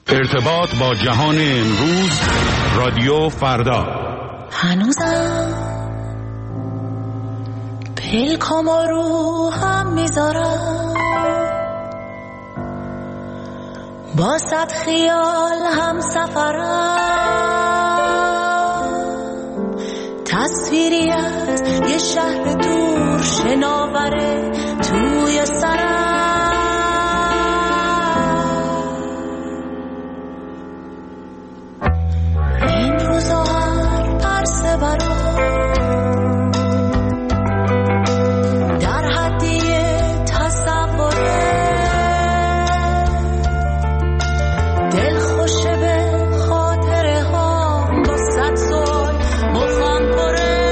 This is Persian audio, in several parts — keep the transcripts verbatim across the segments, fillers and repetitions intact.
ارتباط با جهان امروز، رادیو فردا. هنوزم پلکامو رو هم میذارم، با صد خیال هم سفرم، تصویری از یه شهر دور شناوره توی سرم. این روزا هر پرسه برام در حدی تصوره، دل خوشه به خاطره ها با صد سال مخم پره.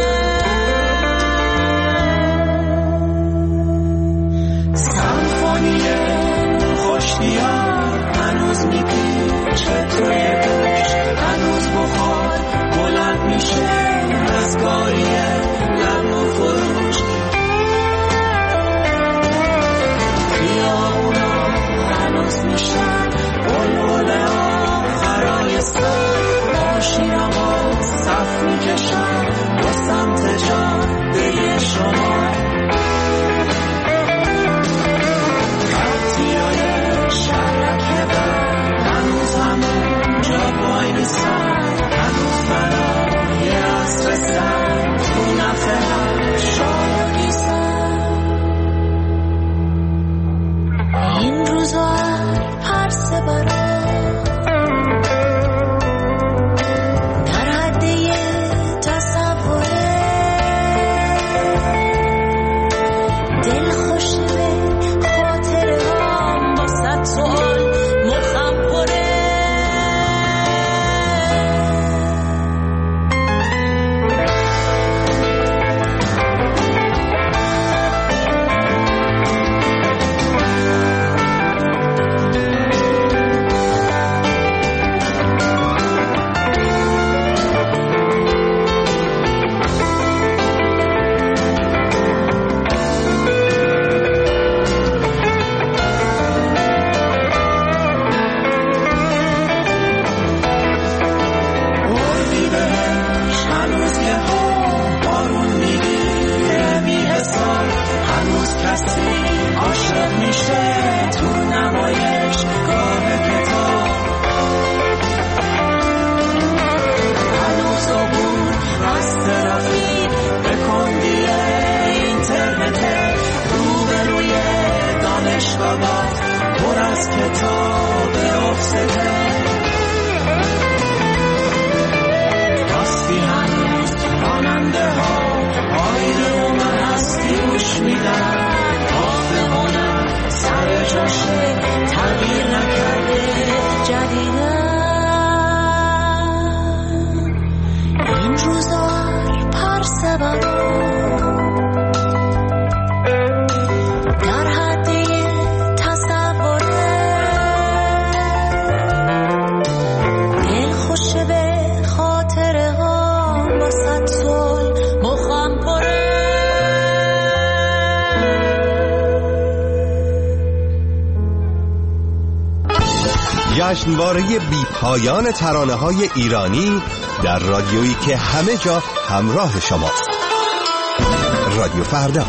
سمفونی خوشتیار هنوز میپیچه توی گوش، هنوز بخار بلند میشه از گاریه لب و فروش. خیابونا هنوز میشن بلبل آخرای سر، ماشینا با صف میکشن با سمت جاده شما. خطیای شرکه بر هنوز همون جا بای نیستن، هنوز برای عصر سر تو نفر شاید نیستن. این روزا هر پرسه برام در حد یه تصوره، دل خوشه به خاطره هم با صد سوال مخم پره. جشنواره بی پایان ترانه‌های ایرانی در رادیویی که همه جا همراه شماست. رادیو فردا.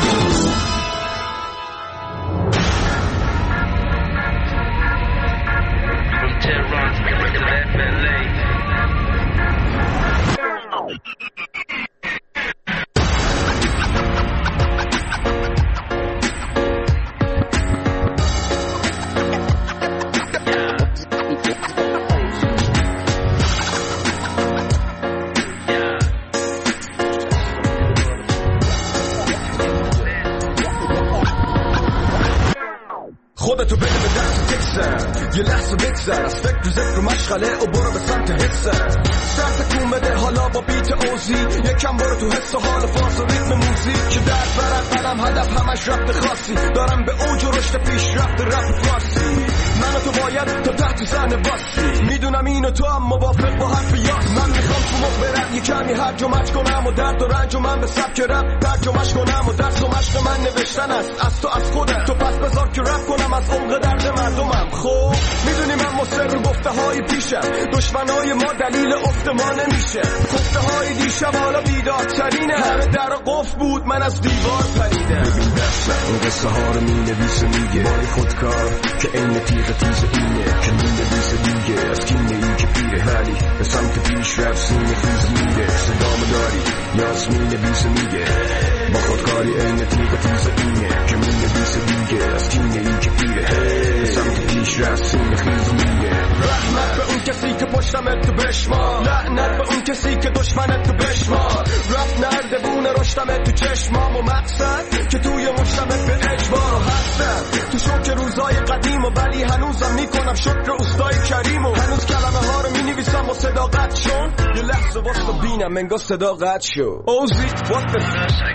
خودتو بده به دست تکسر، یه لحظه بگذر از فکر و ذکر و مشغله و برو به سمت حسر. سرت کون بده حالا با بیت اوزی، یکم برو تو حس و حال فاز و ریتم موزیک که درد برد قلم هدف همش رفت خاصی. دارم به اوج و رشد پیش رفت رفت فارسی. من و تو باید تا تحت زن باسی، میدونم اینو تو هم موافق با حرف یاس. من میخوام تو برم یه کمی هرجمش کنم و درد و رنج و من به سبک رپ ترجمش کنم و درس و مشق من نوشتن است از تو از خودم تو پس بذار که رپ کنم از عمق درد مردمم. خب میدونی من مصر گفته های پیشم دشمنای ما دلیل افت ما نمیشه گفته های دیشب حالا بیدارترینه همه در قفل بود من از دیوار پریدم. ببین دستم این قصه ها رو می نویسه میگه بای خودکار که این تیغ تیز اینه که می نویسه دیگه از کینه ای که پیره ولی به سمت پیش رفت سینه خیز میده صدام داری یاس می نویسه میگه با خودکاری این تیغ تیز اینه که می نویسه دیگه از کینه ای که پیره به سمت پیش رفت سینه خیز میده. رحمت به اون کسی که پشتمت تو بشمار لعنت به اون کسی که دشمنت تو بشمار رفت نردبونه رشتمت تو چشمام و مقصد که توی مشتمت به اجبار و هستم تو شکر روزای قدیم و ولی هنوزم میکنم شکر اوستای کریم و هنوز کلمه ها رو می نویسم و صداقت شون یه لحظه واسه بینم انگار صداقت شو اوزی what the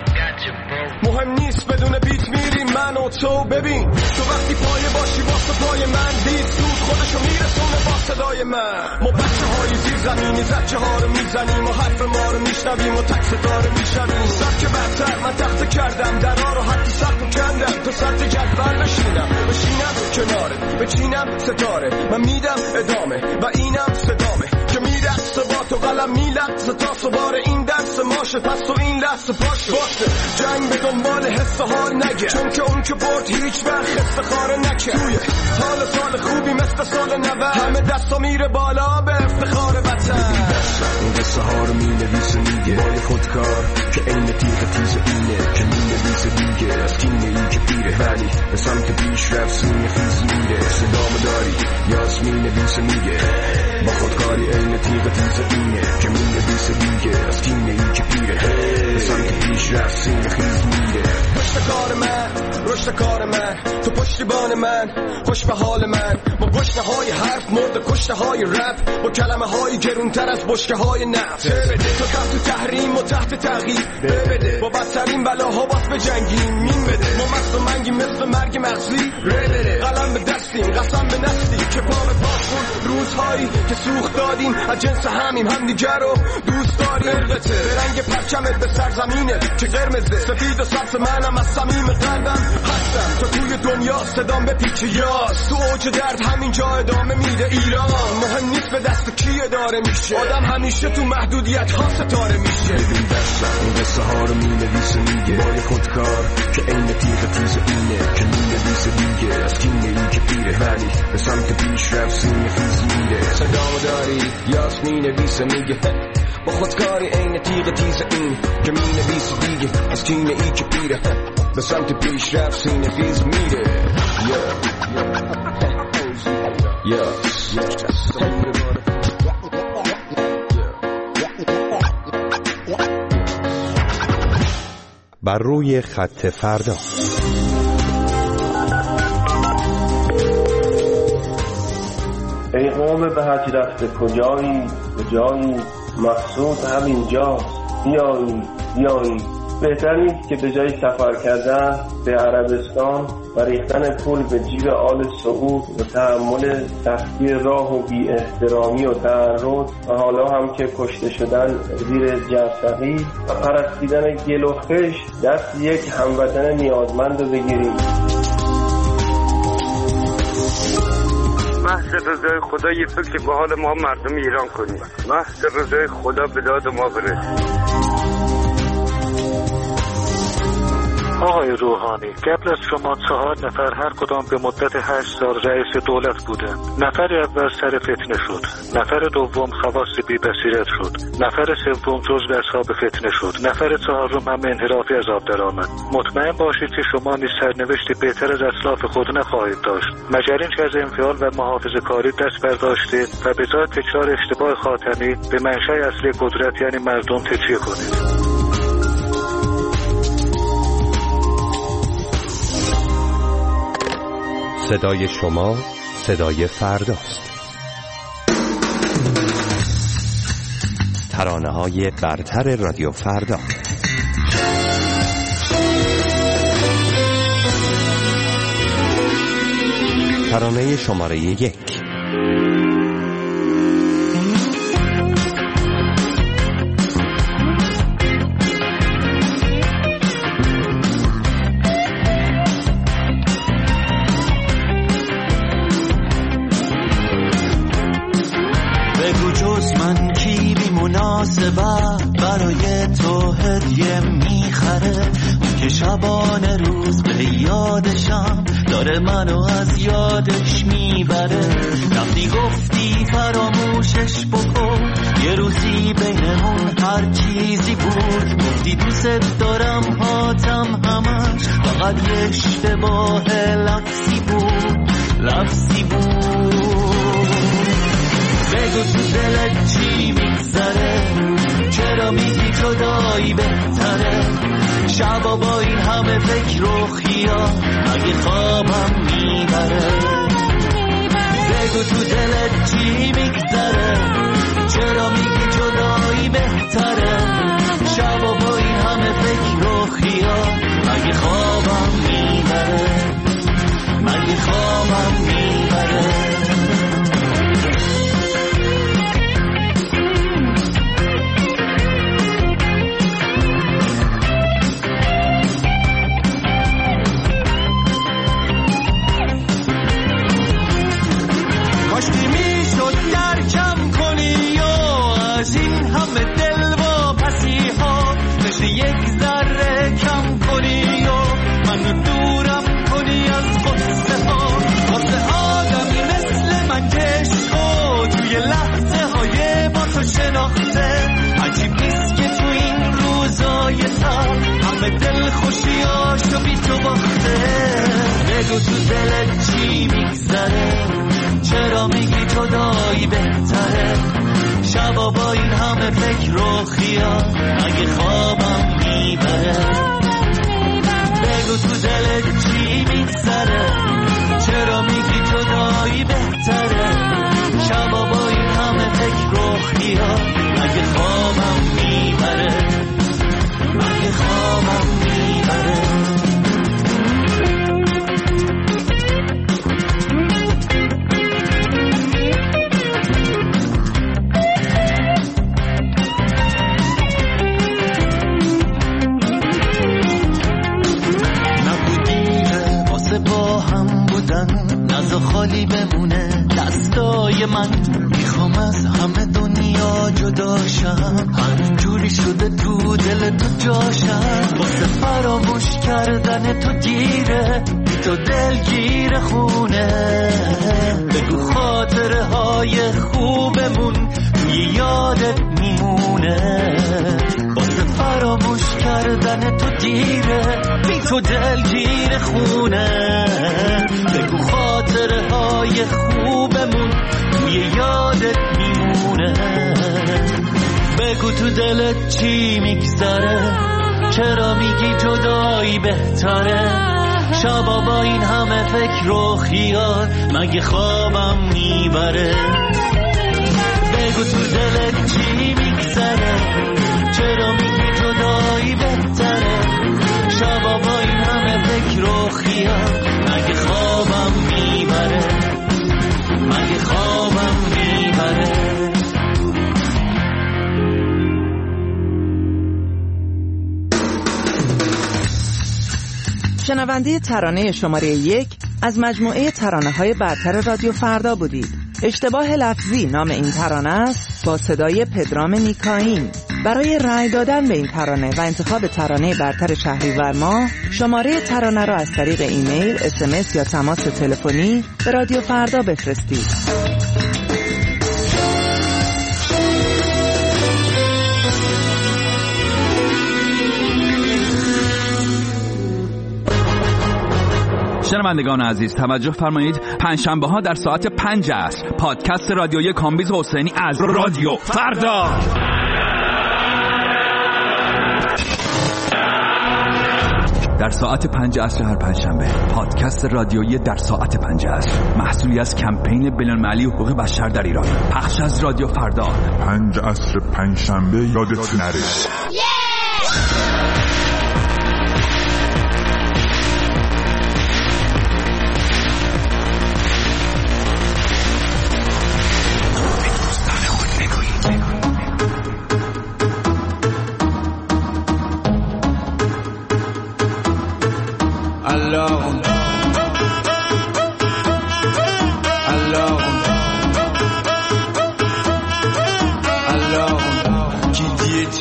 مهم نیست بدون بیت میریم من و تو ببین تو وقتی پایه باشی واسه پای من دید سود خودشو میرسونه با صدای من ما بچه های زیر زمینی زچه ها رو میزنیم و حرف ما رو میشنویم و تک ستاره میشنویم سبک برتر من تخت کردم درها رو حتی سخت و کندم تو سطح جدول بشینم بشینم کناره بچینم ستاره من میدم ادامه و اینم صدامه که میرقصه با تو قلم میلقصه تا سوار این درس ماشه پس تو این لحظه پاشه باسه جنگ به دنبال حس و حال نگه چون که اون که برد هیچ وقت خسته خاره نکه توی حال سال خوبی مثل سال نود همه دستا میره بالا به افتخار وطن. این قصه ها رو می نویسه میگه بای خودکار که این تیغ تیز اینه که می نویسه دیگه از کینه ای که پیره ولی به سمت پیش رفت سینه خیز میره صدام داری یاس می نویسه میگه با خودکاری این تیغ تیز اینه که می نویسه دیگه از کینه ای که پیره به سمت پیش رفت سینه خیز میره. پشت کار من رشد کار من تو پشتیبان من خوش به حال من با گشنه های حرف مرد کشته های رپ با کلمه های گرونتر از بشکه های نفت تو کم تو تحریم و تحت تغییر بده با بدترین بلاها باز به جنگیم مین بده ما مست و منگی مثل مرگ مغزی قلم به دستیم قسم به نستی که پا به پا کن روزهایی که سوخت دادیم از جنس همیم هم دیگر رو دوست داریم ارغته به رنگ پرچمت به سرزمینه که قرمزه سفید و سبز منم از صمیم قلبم هستم تا توی دنیا صدام به پیچ یاس تو اوج درد همینجا ادامه میده ایران مهم نیست به دست کی اداره میشه آدم همیشه تو محدودیت ها ستاره میشه. ببین دستم این قصه ها رو می نویسه میگه بای خودکار که این تیغ تیز اینه که می نویسه دیگه از کینه ای که پیره ولی به سمت پیش رفت سینه خیز میره صدامو داری یاس می نویسه میگه با خودکاری این تیغ تیز این که می نویسه دیگه از کینه ای که پیره به سمت پیش رفت سینه خیز میره. بر روی خط فردا ای قوم به حج رفته کجایی کجایی مقصود همینجاست بیایی بیایی بهتر نیست که به جای سفر کردن به عربستان و ریختن پول به جیب آل سعود و تحمل سختی راه و بی احترامی و تعرض و حالا هم که کشته شدن زیر جرثقیل و پرستیدن گل و خش دست یک هموطن نیازمند رو بگیریم. محض رضای خدا یه فکر به حال ما مردم ایران کنیم. محض رضای خدا به داد ما برسید. آقای روحانی، قبل از شما چهار نفر هر کدام به مدت هشت سال رئیس دولت بودند. نفر اول سر فتنه شد، نفر دوم خواص بی بصیرت شد، نفر سوم جزو اصحاب فتنه شد، نفر چهارم هم انحرافی از آب درآمد. مطمئن باشید که شما نیز سرنوشتی بهتر از اسلاف خود نخواهید داشت، مگر اینکه از انفعال و محافظه کاری دست برداشتید و به جای تکرار اشتباه خاتمی به منشأ اصلی قدرت یعنی مردم تکیه کنید. صدای شما صدای فرداست. ترانه‌های برتر رادیو فردا. ترانه شماره یک. جز من کی بی مناسبت برای تو هدیه میخره؟ که شبانه روز به یادشم داره منو از یادش میبره. رفتی گفتی فراموشش بکن، یه روزی بینمون هر چیزی بود. گفتی دوست دارم هاتم همش فقط یه اشتباه لفظی بود، لفظی بود. بگو تو دلت چی میگذره؟ چرا میگی جدایی بهتره؟ شبا با این همه فکر و خیال مگه خوابم میبره؟ بگو تو دلت چی میگذره؟ چرا میگی جدایی بهتره؟ شبا با این همه فکر و خیال مگه خوابم میبره؟ مگه خوابم میبره؟ یک ذره کم کنی و منو دورم کنی از قصه ها. واسه آدمی مثل من عشقو توی لحظه های با تو شناخته. عجیب نیست که تو این روزای سر همه دل خوشیاشو بی تو باخته. بگو تو دلت چی میگذره؟ چرا میگی جدایی بهتره؟ شبا با این همه فکر و خیال مگه خوابم میبره؟ بگو تو دلت چی میگذره؟ چرا میگی جدایی بهتره؟ شبا با این همه فکر و خیال مگه خوابم میبره؟ مگه خوابم میبره؟ نزا خالی بمونه دستای من. میخوام از همه دنیا جداشم، همین جوری شده تو دل تو جاشم. واسه فراموش کردن تو گیره بی تو دل گیره خونه. بگو خاطره های خوبمون توی یادت میمونه. واسه فراموش کردن تو گیره بی تو دل گیره خونه. بگو خاطره های خوبمون توی یادت میمونه. بگو تو دلت چی میگذره؟ چرا میگی جدایی بهتره؟ شبا با این همه فکر و خیال مگه خوابم میبره؟ بگو تو دلت چی میگذره؟ چرا میگی جدایی بهتره؟ شبا با این همه فکر و خیال مگه خوابم میبره؟ مگه خوابم میبره؟ شنونده ترانه شماره یک از مجموعه ترانه‌های برتر رادیو فردا بودید. اشتباه لفظی نام این ترانه است با صدای پدرام نیکاین. برای رأی دادن به این ترانه و انتخاب ترانه برتر شهریور ماه شماره ترانه را از طریق ایمیل، اس ام اس یا تماس تلفنی به رادیو فردا بفرستید. شنوندگان عزیز توجه فرمایید، پنجشنبه ها در ساعت پنج عصر پادکست رادیویی کامبیز حسینی از رادیو فردا. در ساعت پنج عصر هر پنجشنبه پادکست رادیویی در ساعت پنج عصر محصولی از کمپین بین‌المللی حقوق بشر در ایران، پخش از رادیو فردا. پنج عصر پنجشنبه یادتون نره. alone, alone.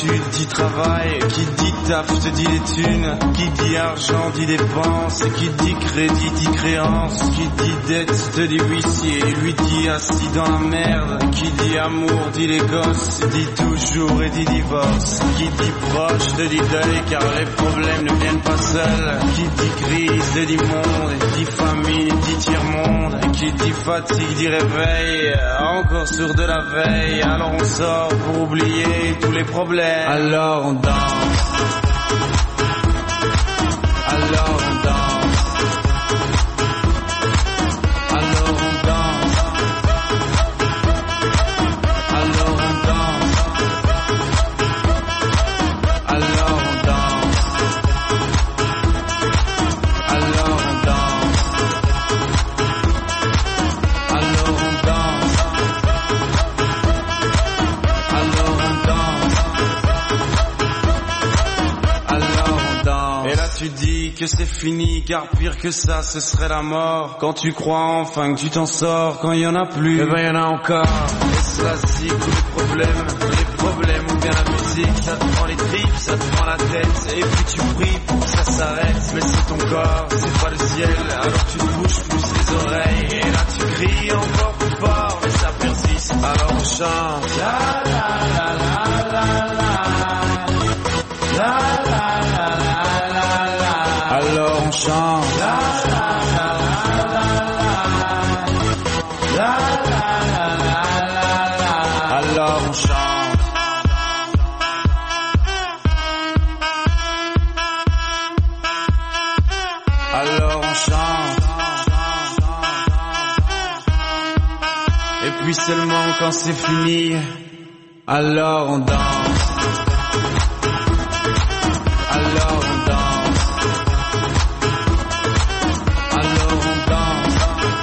études dit travail, qui dit taf te dit les thunes, qui dit argent dit dépense, qui dit crédit dit créance, qui dit dette te dit huissier, lui dit assis dans la merde, qui dit amour dit les gosses, dit toujours et dit divorce, qui dit proche te dit deuil car les problèmes ne viennent pas seuls, qui dit crise te dit monde, dit famille dit tiers-monde, qui dit fatigue dit réveil, encore sur de la veille, alors on sort pour oublier tous les problèmes, alors on danse, alors on danse, alors on danse, alors on danse, alors on danse, alors on danse, alors on danse, alors on danse, alors on danse. Et là tu dis que c'est fini, car pire que ça ce serait la mort. Quand tu crois enfin que tu t'en sors, quand il y en a plus, eh ben il y en a encore. Et cela si tous les problèmes, les problèmes ou bien la musique, ça te prend les tripes, ça te prend la tête, et puis tu pries pour que ça s'arrête. Mais c'est ton corps, c'est pas le ciel, alors tu te bouges plus les oreilles, et là tu cries encore plus fort, mais ça persiste, alors on chante. La la la la la la, la la la la la la, alors on chante. La la la la la la, la la la la la, alors on chante. Alors on chante. Et puis seulement quand c'est fini, alors on danse. Alors on danse. Alors on danse.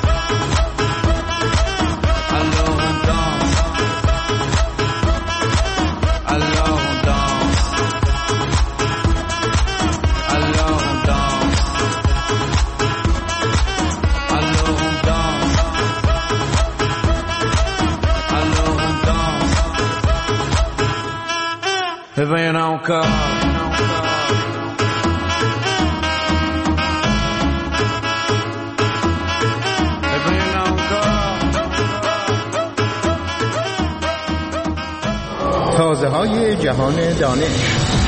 Alors on danse. Alors on danse. Alors on danse. Alors on danse. Alors on danse. Eh ben y'en a encore. Eh ben y'en a encore. تازه های جهان دانش.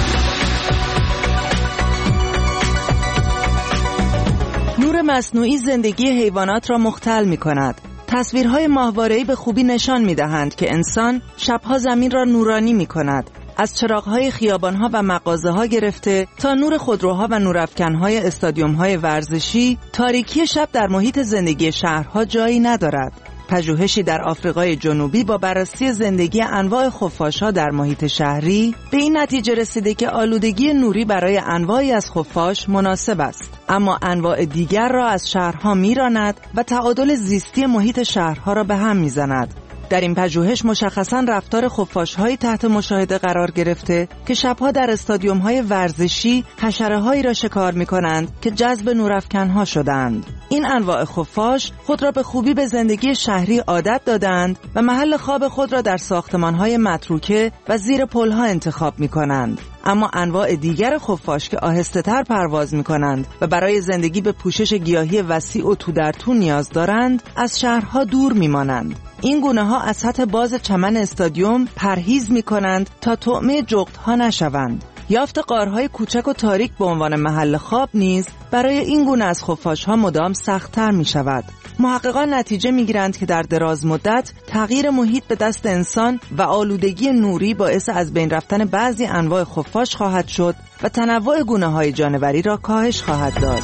نور مصنوعی زندگی حیوانات را مختل می کند. تصویرهای ماهواره‌ای به خوبی نشان می دهند که انسان شبها زمین را نورانی می کند. از چراغ‌های خیابان‌ها و مغازه‌ها گرفته تا نور خودروها و نورافکن‌های استادیوم‌های ورزشی، تاریکی شب در محیط زندگی شهرها جایی ندارد. پژوهشی در آفریقای جنوبی با بررسی زندگی انواع خفاش‌ها در محیط شهری به این نتیجه رسیده که آلودگی نوری برای انواعی از خفاش مناسب است، اما انواع دیگر را از شهرها می‌راند و تعادل زیستی محیط شهرها را به هم می‌زند. در این پژوهش مشخصاً رفتار خفاش‌هایی تحت مشاهده قرار گرفته که شبها در استادیوم‌های ورزشی حشره‌هایی را شکار می‌کنند که جذب نورافکن‌ها شدند. این انواع خفاش خود را به خوبی به زندگی شهری عادت دادند و محل خواب خود را در ساختمان‌های متروکه و زیر پل‌ها انتخاب می‌کنند. اما انواع دیگر خفاش که آهسته‌تر پرواز می‌کنند و برای زندگی به پوشش گیاهی وسیع و تو در تو نیاز دارند، از شهرها دور می‌مانند. این گونه‌ها از سطح باز چمن استادیوم پرهیز می‌کنند تا طعمه جغدها نشوند. یافت غارهای کوچک و تاریک به عنوان محل خواب نیز برای این گونه از خفاش‌ها مدام سخت‌تر می‌شود. محققان نتیجه می‌گیرند که در دراز مدت تغییر محیط به دست انسان و آلودگی نوری باعث از بین رفتن بعضی انواع خفاش خواهد شد و تنوع گونه‌های جانوری را کاهش خواهد داد.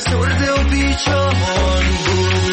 افسرده و بیجان بود.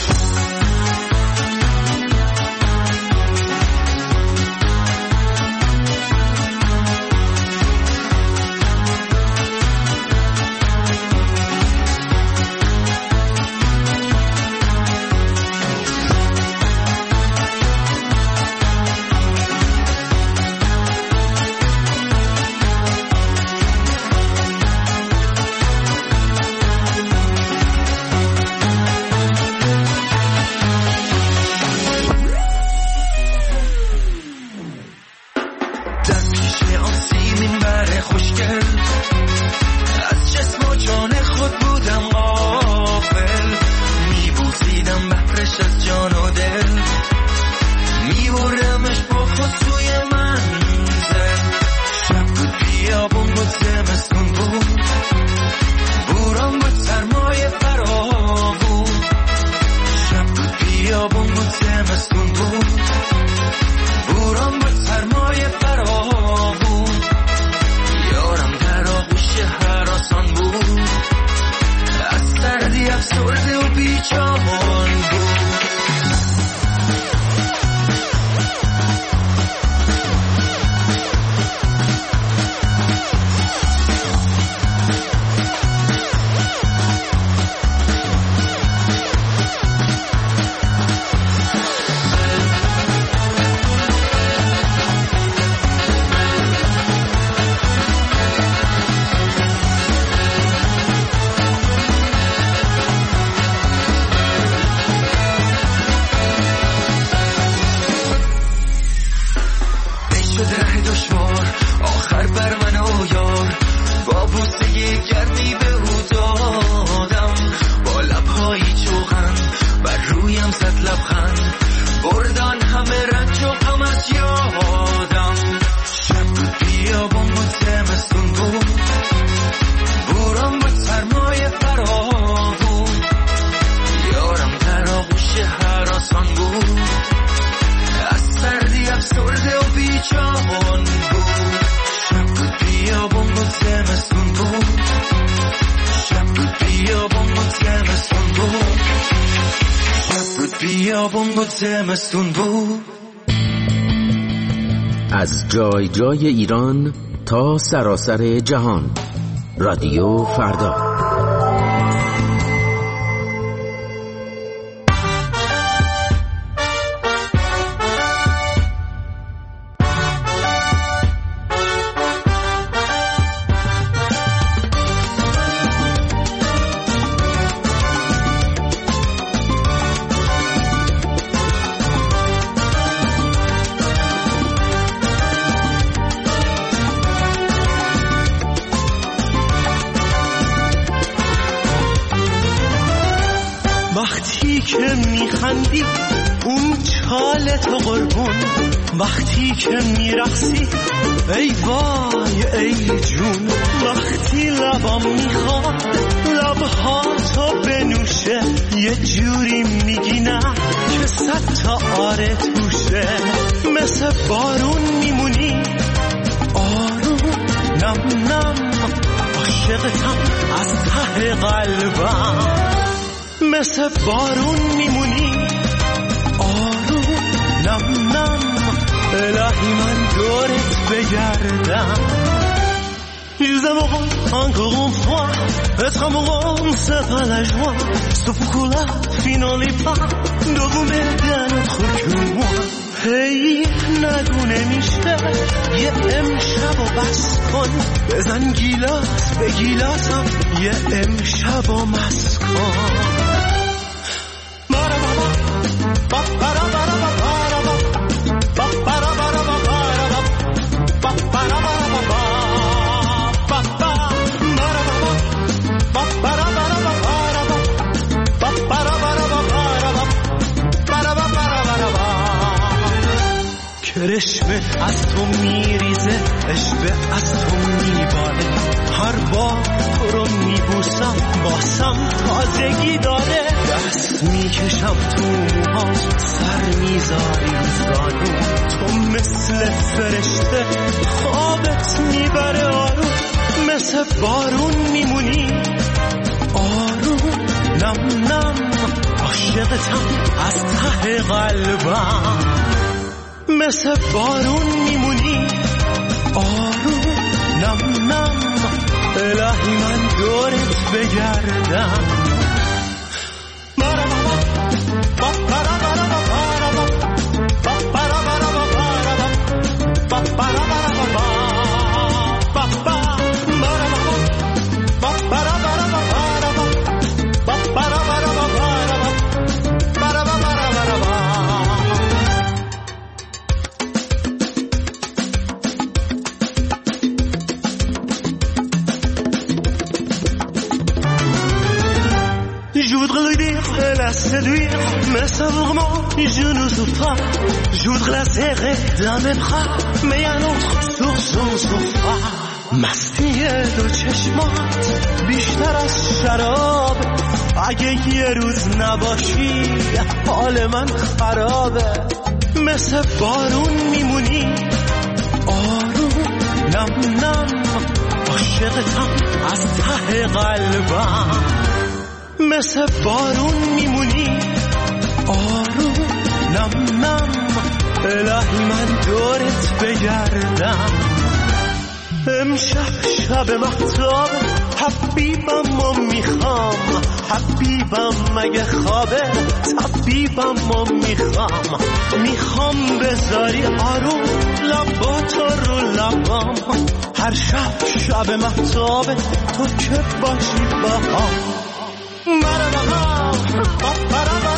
از جای جای ایران تا سراسر جهان، رادیو فردا. وقتی که میرقصی ای وای ای جون، وقتی لبام میخواد لبها تو بنوشه، یه جوری میگی نه که صد تا آره توشه، مثل بارون میمونی آروم نم نم، عاشقتم از ته قلبم، مثل بارون میمونی آروم نم نم، الهی من دورت بگردم. Nous aimerons encore une fois être amoureux, c'est pas la joie. Sauf pour la finale pas de vous mettre à notre cœur. Hey, نگو نمیشه یه امشب و بس کن، بزن گیلاس به گیلاسم یه امشب و مست کن. کرشمه از تو میریزه، عشق از تو میباره، هر بار تو رو میبوسم باسم تازگی داره، دست میکشم تو موهات سر میذاری روزانو، تو مثل فرشته خوابت میبره آروم، مثل بارون میمونی آروم نم نم عاشقتم از ته قلبم مثل بارون میمونی آروم نم نم الهی من دورت بگردم séduire, mais ça vraiment, je ne souffre pas. Je voudrais la serrer dans mes bras, mais un autre sur son sofa. مستی دو چشمات بیشتر از شراب اگه یه روز نباشی حال من خرابه مثل بارون میمونی آروم نم نم عاشقتم از ته قلبم مثل بارون میمونی آروم نم نم الهی من دورت بگردم امشب شب مهتاب حبیبم و میخوام حبیبم مگه خوابه طبیبم و میخوام میخوام بذاری آروم لباتو رو لبام هر شب شب مهتاب تو که باشی با هم مرا با هم